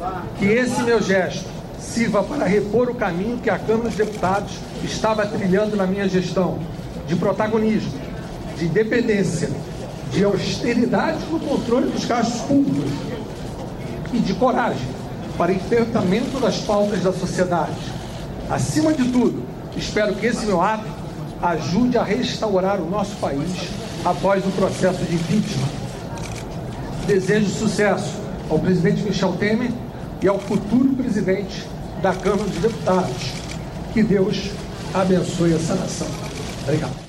que esse meu gesto sirva para repor o caminho que a Câmara dos Deputados estava trilhando na minha gestão, de protagonismo, de independência, de austeridade no controle dos gastos públicos e de coragem para enfrentamento das pautas da sociedade. Acima de tudo, espero que esse meu ato ajude a restaurar o nosso país após o processo de impeachment. Desejo sucesso ao presidente Michel Temer e ao futuro presidente da Câmara dos Deputados. Que Deus abençoe essa nação. Obrigado.